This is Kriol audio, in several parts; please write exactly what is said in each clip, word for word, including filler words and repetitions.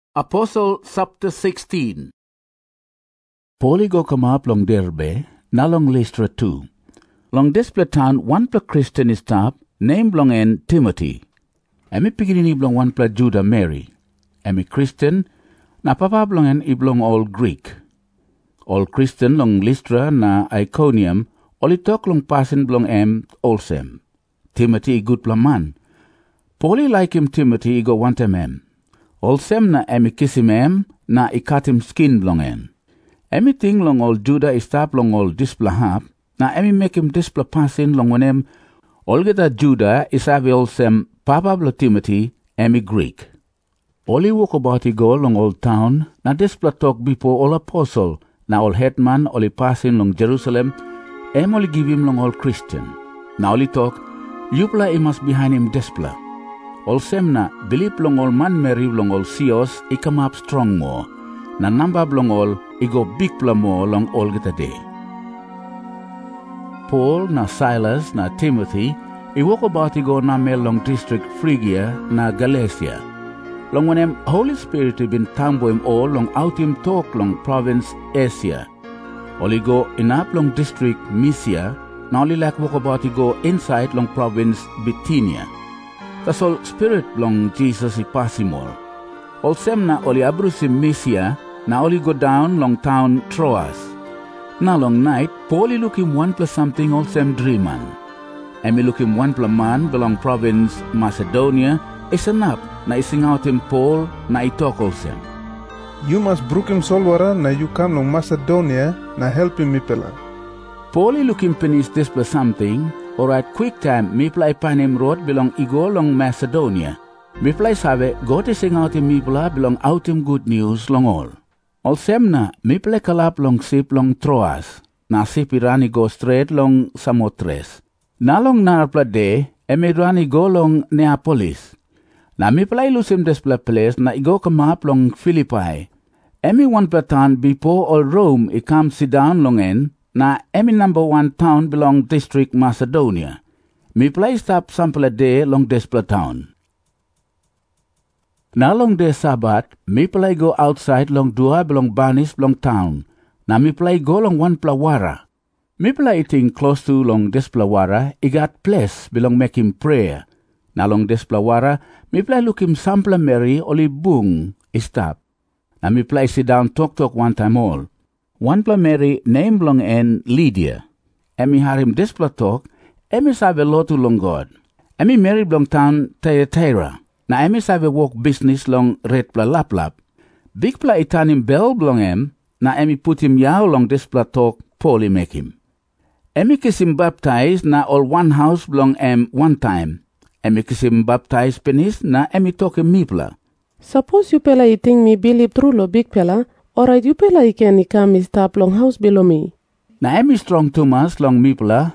Apostle chapter sixteen. Paul go come up long Derbe, na long Lystra too. Long desple town one pla Christian is tap, name long en Timothy. Emi pigini blong one pla Judah Mary. Emi Christian, na papa blong en iblong all Greek. All Christian long Lystra na Iconium, oli talk long pasin blong em Olsem. Timothy good pla man. Pauli like him Timothy go want em em. Olsem na emi kisim em na ikatim skin blong en. Emi ting long all Judah istap long all displa hap, na emi make him displa pasin long onem olgeta Judah isavi Olsem papa blo Timothy emi Greek. Oli walk about he go long all town na displa talk before all apostle na all headman oli pasin long Jerusalem em oli give him long all Christian. Na oli talk yupla imas behind him displa. Olsem na bilip long all man Mary long all Sios I come up strong more. Na number long all I go big pla more long all get a day. Paul na Silas na Timothy I walk about I go na me long district Phrygia na Galatia. Long when him Holy Spirit I been tambo him all long out him talk long province Asia. Oli go in up long district Mysia. Na only like walk about I go inside long province Bithynia. Tas all spirit long Jesus I passimol. Olsem na oli abrusim Mysia, na oli go down long town Troas. Na long night, Paul I look him one plus something olsem dreaman. Emi look him one plus man belong province Macedonia, isan up na ising out him Paul na I talk olsem. You must brook him solwara na you come long Macedonia na help him mipela. Paul I look him finish this plus something, or at quick time, me play panim road belong igo long Macedonia. Me play save go to sing out him mipla belong out him good news long all. All semna me play kalap long sip long Troas. Na sip irani go straight long Samothrace. Na long narpla de emirani go long Neapolis. Na me play lose him desplay place na igo come up long Philippi. Emi one platan before all Rome I come sit down long en. Na emi number one town belong district Macedonia. Me play stop sample a day long despla town. Na long day Sabbath, me play go outside long dua belong banis long town. Na me play go long one plawara. Me play eating close to long desplawara, I got place belong make him prayer. Na long desplawara, me play look him sample Mary oli bung, I stop. Na me play sit down talk talk one time all. One pla Mary name long en Lydia. Emi harim displa talk, emi save lotu long God. Emi Mary long town Thyatira. Na emi save walk business long red pla lap lap. Big pla itanim bell blong em, na emi put him yaw long displa talk, Pauli make him. Emi kiss him baptize na all one house blong em one time. Emi kiss him baptize penis na emi talk him mipla. Suppose you pela eating me believe true lo big pela. Alright, you pela iken ikam is tap long house below me. Na emi strong Thomas long mipla,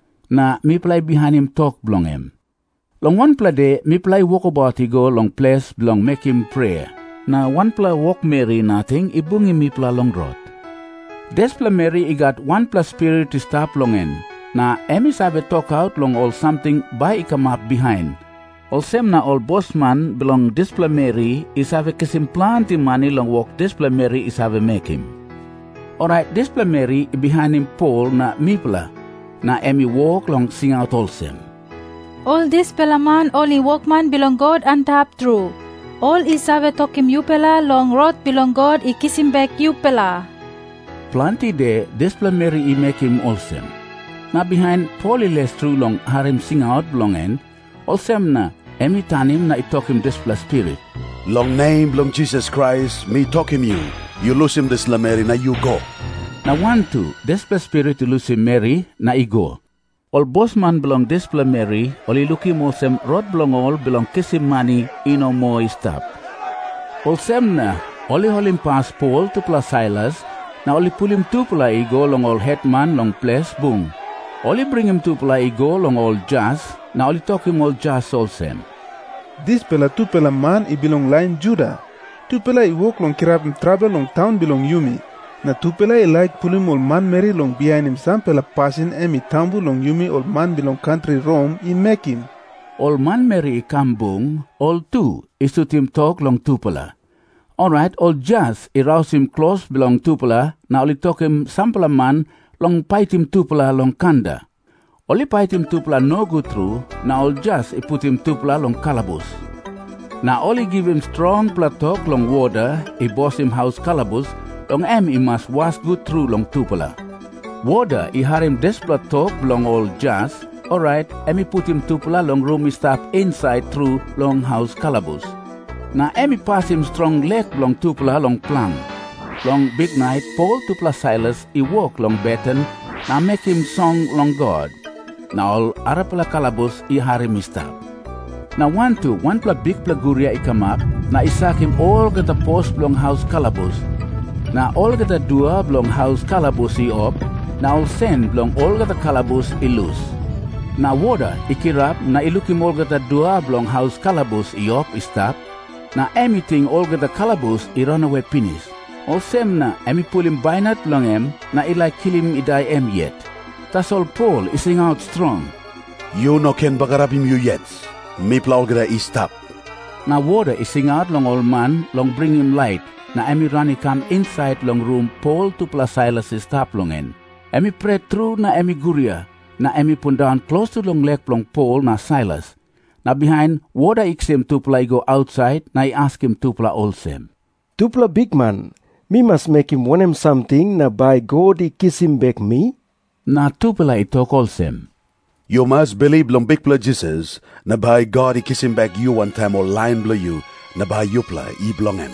na mipla behind him talk blong em. Long one pla day, mipla walk about he go long place belong make him prayer. Na one pla walk Mary nothing, I bung him mipla long road. Despla Mary I got one pla spirit to stop long en. Na emi sabe talk out long all something by I come up behind. Olsem na all boss man belong displa Mary is have kisim plant in money long walk displa Mary is have make him. Alright, displa Mary behind him Paul na mipla. Na emi walk long sing out Olsem. All this pelaman only walkman belong God and tap true. All is have talk him you pela long road belong God I kiss him back you pela. Planty day displa Mary I make him Olsem. Na behind Paul I less true long harim sing out belong en. Olsem na emi tanim na I talk him displa spirit. Long name, long Jesus Christ, me talk him you. You lose him this la Mary, na you go. Na one two, displa spirit to lose him Mary, na I go. All boss man belong displa Mary, oli look him Olsem rod belong all belong kiss him money, ino more stop. Olsem na, oli hol him pass Paul to pla Silas, na oli pull him to pla I go long all headman long place boom. Oli bring him to pla I go long all jazz, na oli talk him all jazz Olsem. This pela tu pela man I belong line Judah. Tu pela I walk long kirab him travel long town belong Yumi. Na tu pela I like pull him all man Mary long behind him sam pela passing emi tambu long Yumi all man belong country Rome I make him. All man Mary I come bung, all two is to him talk long tu pela. Alright, all just i rouse him close belong tupula, na oli talk him sampla man long pait him tupula long kanda. Oli pait him tupula no go through, na all just i put him tupula long calabus. Na oli give him strong platok long water, i boss him house calabus, long em i must wash good through long tupula. Water i har him des platok long all just, alright, em i put him tupula long room i stop inside through long house calabus. Na emi pass him strong leg long tupula long plan. Long big night, Paul tupula Silas i walk long Betten, na make him song long God. Na all arapala calabus i harim i stop. Na one to one pla big pla guria i come up, na isak him all gata post long house calabus. Na all gata dua long house calabus i op, na all send long all gata calabus i loose. Na water i kirap, na iluk him all gata dua long house calabus i op i stop. Na anything all get the calabus i run away finish. All same na emi pull him binat long em na I like kill him I die em yet. That's all Paul is sing out strong. You no can bagarap him you yet. Me pla all get I stop. Na water is sing out long old man long bring him light. Na emi run I come inside long room Paul to plus Silas is stop long en. Emi pray through na emi guria. Na emi put down close to long leg long Paul na Silas. Na behind, water ix him tupla I go outside, na I ask him tupla olsem. Tupla big man, me must make him want him something, na by God I kiss him back me? Na tupla I talk olsem. You must believe long big pla Jesus, na by God I kiss him back you one time or line blow you, na by you pla I belong him.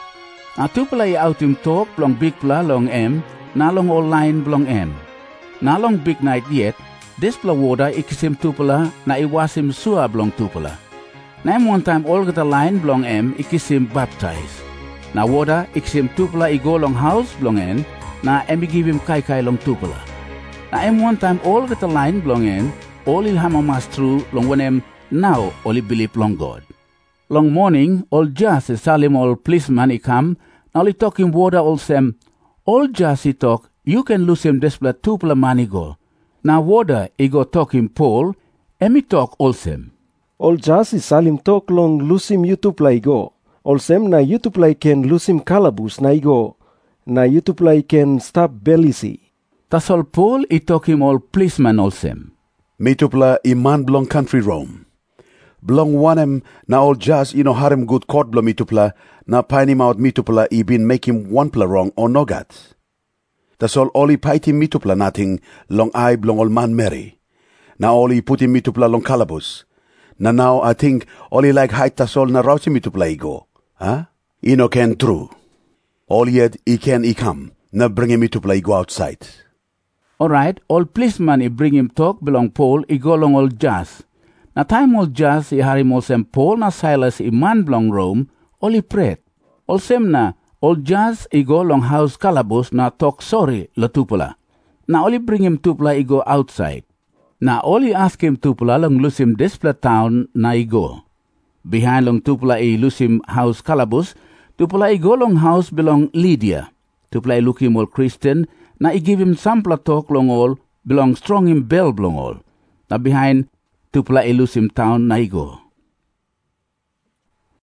Na tupla I out him talk long big pla long em, na long all line belong em. Na long big night yet, this pla water I kiss him tupula, na I was him sua belong tupula. Na em one time all get a line belong em, I kiss him baptize. Na water I kiss him tupula I go long house belong en, na em I give him kai kai long tupula. Na em one time all get a line belong en, all il hammer mas through long when em now all I believe long God. Long morning all just is salim all policeman I come, now I talk him water all sem, all just I talk, you can lose him this pla tupula money go. Na water I go talk him Paul, emi talk olsem. All just is salim talk long lose him you tupla I go. Olsem na you tupla can lose him calabus na I go. Na you tupla can stop belisi. Tas all Paul I talk him all policeman olsem. Me tupla I man belong country Rome. Belong one em na all just you know harem good court blo me tupla, na pine him out me tupla I been make him one pla wrong or no gat. Tas all all I pite him me tupla nothing long I belong all man Mary. Now all I put him me tupla long calabus. Na now I think all I like height tas all na rouse him me tupla I go. Huh? I no can true. All yet I can I come. Na bring him me tupla I go outside. Alright, all policeman I bring him talk belong Paul I go long all jazz. Na time all jazz I harim all sem Paul na Silas I man belong Rome, all I pray. All sem na all jazz I go long house calabus na talk sorry la tupula. Na only bring him tupula I go outside. Na only ask him tupula long lose him displa town na I go. Behind long tupula I lose him house calabus, tupula I go long house belong Lydia. Tupula I look him all Christian, na I give him sampla talk long all, belong strong him bell belong all. Na behind tupula I lose him town na I go.